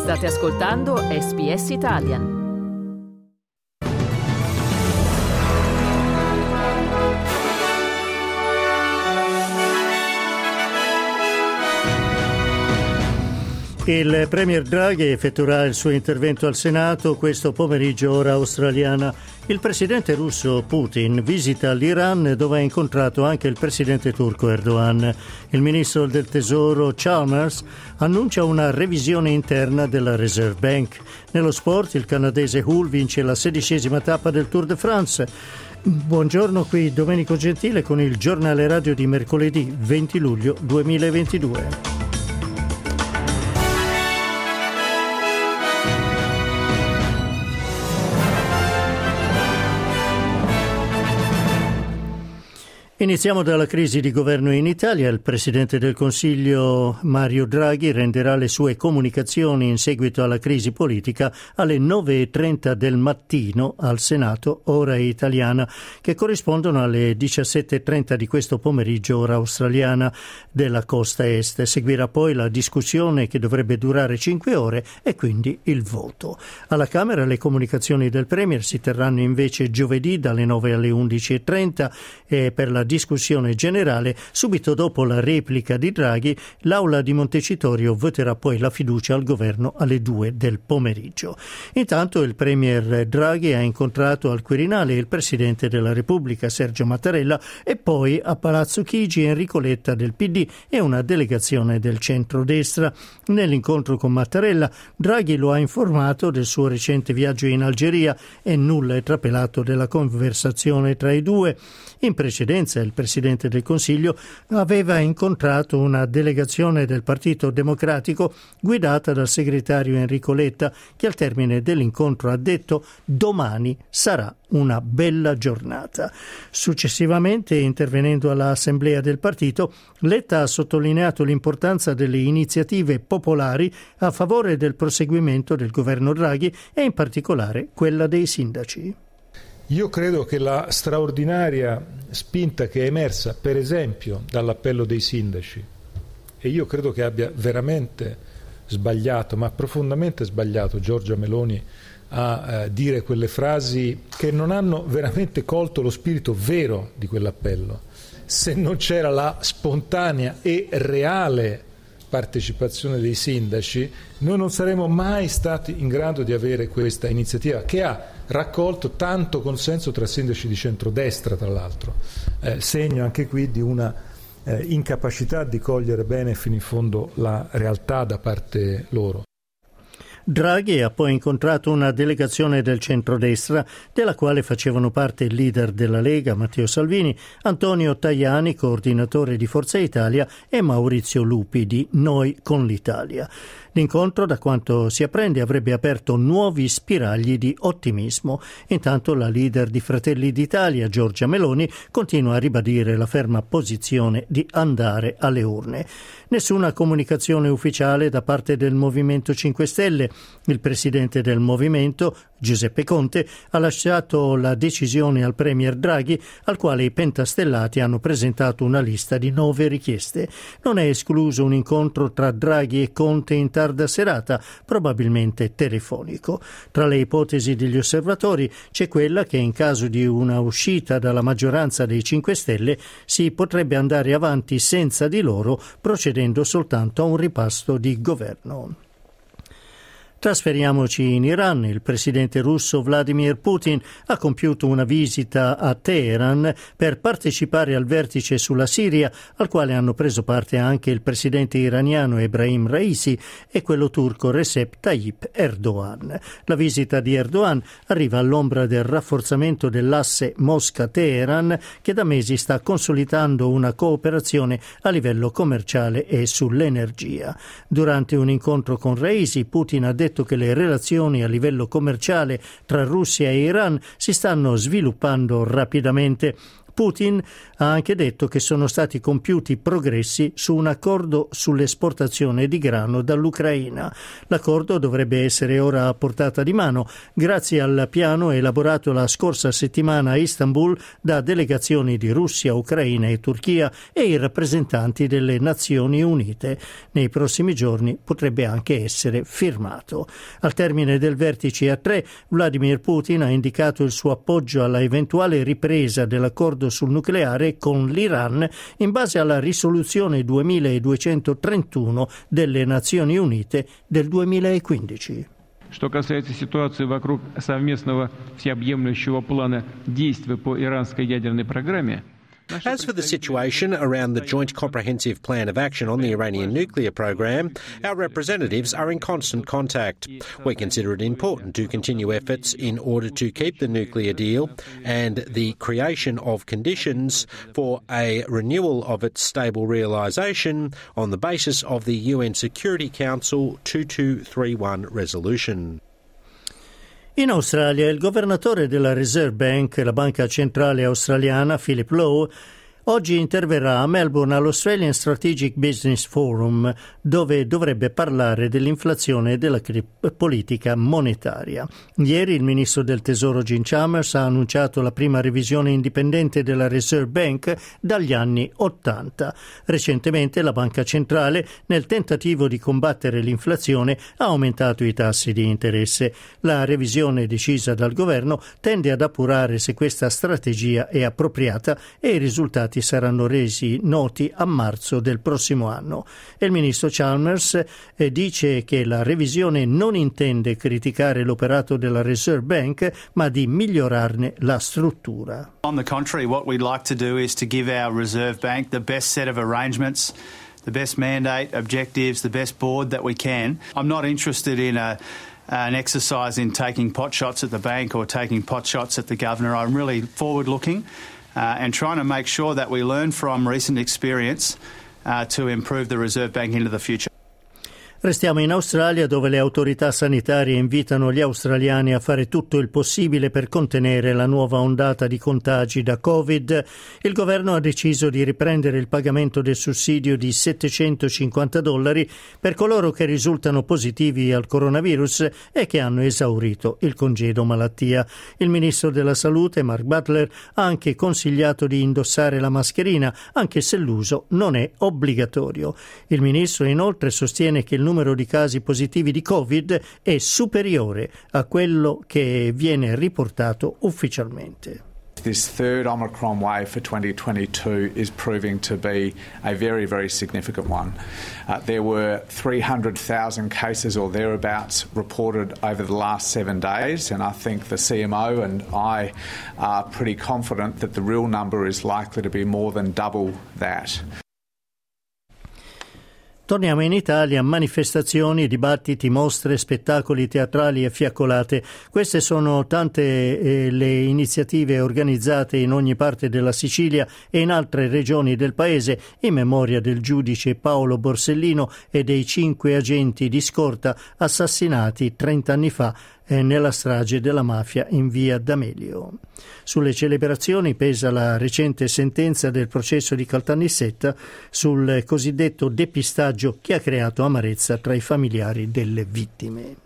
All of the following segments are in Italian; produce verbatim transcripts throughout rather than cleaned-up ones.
State ascoltando S B S Italian. Il premier Draghi effettuerà il suo intervento al Senato questo pomeriggio ora australiana. Il presidente russo Putin visita l'Iran, dove ha incontrato anche il presidente turco Erdogan. Il ministro del Tesoro Chalmers annuncia una revisione interna della Reserve Bank. Nello sport il canadese Hull vince la sedicesima tappa del Tour de France. Buongiorno, qui Domenico Gentile con il giornale radio di mercoledì venti luglio duemilaventidue. Iniziamo dalla crisi di governo in Italia. Il Presidente del Consiglio Mario Draghi renderà le sue comunicazioni in seguito alla crisi politica alle nove e trenta del mattino al Senato, ora italiana, che corrispondono alle diciassette e trenta di questo pomeriggio, ora australiana, della costa est. Seguirà poi la discussione che dovrebbe durare cinque ore e quindi il voto. Alla Camera le comunicazioni del Premier si terranno invece giovedì dalle nove alle undici e trenta e per la discussione generale, subito dopo la replica di Draghi, l'Aula di Montecitorio voterà poi la fiducia al governo alle due del pomeriggio. Intanto il premier Draghi ha incontrato al Quirinale il Presidente della Repubblica Sergio Mattarella e poi a Palazzo Chigi Enrico Letta del P D e una delegazione del centrodestra. Nell'incontro con Mattarella, Draghi lo ha informato del suo recente viaggio in Algeria e nulla è trapelato della conversazione tra i due. In precedenza il Presidente del Consiglio aveva incontrato una delegazione del Partito Democratico guidata dal segretario Enrico Letta, che al termine dell'incontro ha detto: domani sarà una bella giornata. Successivamente, intervenendo all'assemblea del partito, Letta ha sottolineato l'importanza delle iniziative popolari a favore del proseguimento del governo Draghi e in particolare quella dei sindaci. Io credo che la straordinaria spinta che è emersa, per esempio, dall'appello dei sindaci, e io credo che abbia veramente sbagliato, ma profondamente sbagliato, Giorgia Meloni a eh, dire quelle frasi che non hanno veramente colto lo spirito vero di quell'appello. Se non c'era la spontanea e reale partecipazione dei sindaci, noi non saremmo mai stati in grado di avere questa iniziativa che ha raccolto tanto consenso tra sindaci di centrodestra, tra l'altro, eh, segno anche qui di una eh, incapacità di cogliere bene fino in fondo la realtà da parte loro. Draghi ha poi incontrato una delegazione del centrodestra, della quale facevano parte il leader della Lega Matteo Salvini, Antonio Tajani, coordinatore di Forza Italia, e Maurizio Lupi di Noi con l'Italia. L'incontro, da quanto si apprende, avrebbe aperto nuovi spiragli di ottimismo. Intanto la leader di Fratelli d'Italia, Giorgia Meloni, continua a ribadire la ferma posizione di andare alle urne. Nessuna comunicazione ufficiale da parte del Movimento cinque Stelle. Il presidente del movimento, Giuseppe Conte, ha lasciato la decisione al premier Draghi, al quale i pentastellati hanno presentato una lista di nove richieste. Non è escluso un incontro tra Draghi e Conte in tarda serata, probabilmente telefonico. Tra le ipotesi degli osservatori c'è quella che in caso di una uscita dalla maggioranza dei cinque Stelle si potrebbe andare avanti senza di loro, procedendo soltanto a un ripasto di governo. Trasferiamoci in Iran. Il presidente russo Vladimir Putin ha compiuto una visita a Teheran per partecipare al vertice sulla Siria, al quale hanno preso parte anche il presidente iraniano Ebrahim Raisi e quello turco Recep Tayyip Erdogan. La visita di Erdogan arriva all'ombra del rafforzamento dell'asse Mosca-Teheran, che da mesi sta consolidando una cooperazione a livello commerciale e sull'energia. Durante un incontro con Raisi, Putin ha detto che le relazioni a livello commerciale tra Russia e Iran si stanno sviluppando rapidamente. Putin ha anche detto che sono stati compiuti progressi su un accordo sull'esportazione di grano dall'Ucraina. L'accordo dovrebbe essere ora a portata di mano grazie al piano elaborato la scorsa settimana a Istanbul da delegazioni di Russia, Ucraina e Turchia e i rappresentanti delle Nazioni Unite. Nei prossimi giorni potrebbe anche essere firmato. Al termine del vertice a tre, Vladimir Putin ha indicato il suo appoggio alla eventuale ripresa dell'accordo sul nucleare con l'Iran in base alla risoluzione duemiladuecentotrentuno delle Nazioni Unite del duemilaquindici. Что касается ситуации вокруг совместного всеобъемлющего плана действий по иранской ядерной программе, as for the situation around the Joint Comprehensive Plan of Action on the Iranian nuclear program, our representatives are in constant contact. We consider it important to continue efforts in order to keep the nuclear deal and the creation of conditions for a renewal of its stable realisation on the basis of the U N Security Council two two three one resolution. In Australia, il governatore della Reserve Bank, la banca centrale australiana, Philip Lowe, oggi interverrà a Melbourne all'Australian Strategic Business Forum, dove dovrebbe parlare dell'inflazione e della politica monetaria. Ieri il ministro del Tesoro Jim Chalmers ha annunciato la prima revisione indipendente della Reserve Bank dagli anni Ottanta. Recentemente la banca centrale, nel tentativo di combattere l'inflazione, ha aumentato i tassi di interesse. La revisione decisa dal governo tende ad appurare se questa strategia è appropriata e i risultati saranno resi noti a marzo del prossimo anno. E il ministro Chalmers eh, dice che la revisione non intende criticare l'operato della Reserve Bank, ma di migliorarne la struttura. On the contrary, what we'd like to do is to give our Reserve Bank the best set of arrangements, the best mandate, objectives, the best board that we can. I'm not interested in a an exercise in taking pot shots at the bank or taking pot shots at the governor. I'm really forward-looking Uh, and trying to make sure that we learn from recent experience uh, to improve the Reserve Bank into the future. Restiamo in Australia, dove le autorità sanitarie invitano gli australiani a fare tutto il possibile per contenere la nuova ondata di contagi da Covid. Il governo ha deciso di riprendere il pagamento del sussidio di settecentocinquanta dollari per coloro che risultano positivi al coronavirus e che hanno esaurito il congedo malattia. Il ministro della Salute, Mark Butler, ha anche consigliato di indossare la mascherina, anche se l'uso non è obbligatorio. Il ministro inoltre sostiene che il numero di casi positivi di Covid è superiore a quello che viene riportato ufficialmente. This third Omicron wave for twenty twenty-two is proving to be a very, very significant one. Uh, there were three hundred thousand cases or thereabouts reported over the last seven days, and I think the C M O and I are pretty confident that the real number is likely to be more than double that. Torniamo in Italia, manifestazioni, dibattiti, mostre, spettacoli teatrali e fiaccolate. Queste sono tante eh, le iniziative organizzate in ogni parte della Sicilia e in altre regioni del paese in memoria del giudice Paolo Borsellino e dei cinque agenti di scorta assassinati trent'anni fa eh, nella strage della mafia in via D'Amelio. Sulle celebrazioni pesa la recente sentenza del processo di Caltanissetta sul cosiddetto depistaggio che ha creato amarezza tra i familiari delle vittime.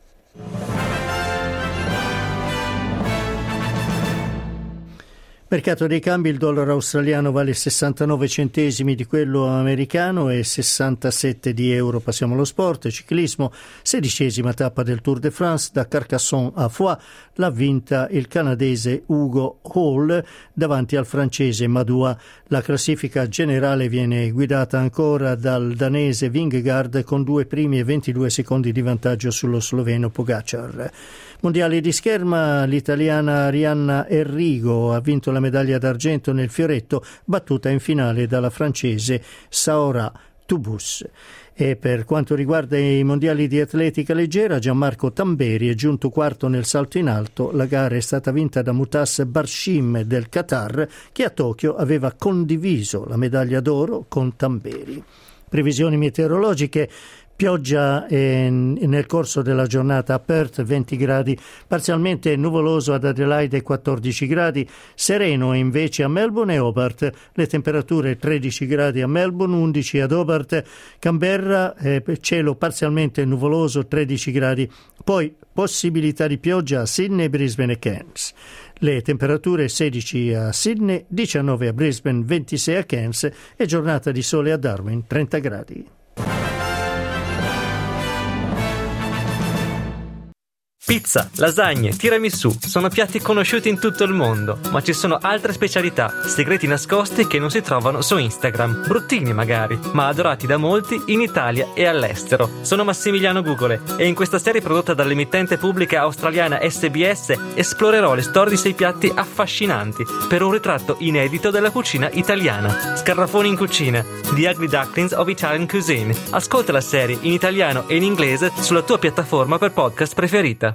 Mercato dei cambi, il dollaro australiano vale sessantanove centesimi di quello americano e sessantasette di euro. Passiamo allo sport, ciclismo, sedicesima tappa del Tour de France da Carcassonne a Foix, l'ha vinta il canadese Hugo Hall davanti al francese Madouas. La classifica generale viene guidata ancora dal danese Vingegaard con due primi e ventidue secondi di vantaggio sullo sloveno Pogacar. Mondiali di scherma, l'italiana Arianna Enrico ha vinto la medaglia d'argento nel fioretto, battuta in finale dalla francese Saora Tubus. E per quanto riguarda i mondiali di atletica leggera, Gianmarco Tamberi è giunto quarto nel salto in alto. La gara è stata vinta da Mutas Barshim del Qatar, che a Tokyo aveva condiviso la medaglia d'oro con Tamberi. Previsioni meteorologiche. Pioggia eh, nel corso della giornata a Perth venti gradi, parzialmente nuvoloso ad Adelaide quattordici gradi, sereno invece a Melbourne e Hobart, le temperature tredici gradi a Melbourne, undici ad Hobart, Canberra eh, cielo parzialmente nuvoloso tredici gradi, poi possibilità di pioggia a Sydney, Brisbane e Cairns. Le temperature sedici a Sydney, diciannove a Brisbane, ventisei a Cairns e giornata di sole a Darwin, trenta gradi. Pizza, lasagne, tiramisù sono piatti conosciuti in tutto il mondo, ma ci sono altre specialità, segreti nascosti che non si trovano su Instagram, bruttini magari, ma adorati da molti in Italia e all'estero. Sono Massimiliano Gugole e in questa serie prodotta dall'emittente pubblica australiana S B S esplorerò le storie di sei piatti affascinanti per un ritratto inedito della cucina italiana. Scarrafoni in cucina, The Ugly Ducklings of Italian Cuisine. Ascolta la serie in italiano e in inglese sulla tua piattaforma per podcast preferita.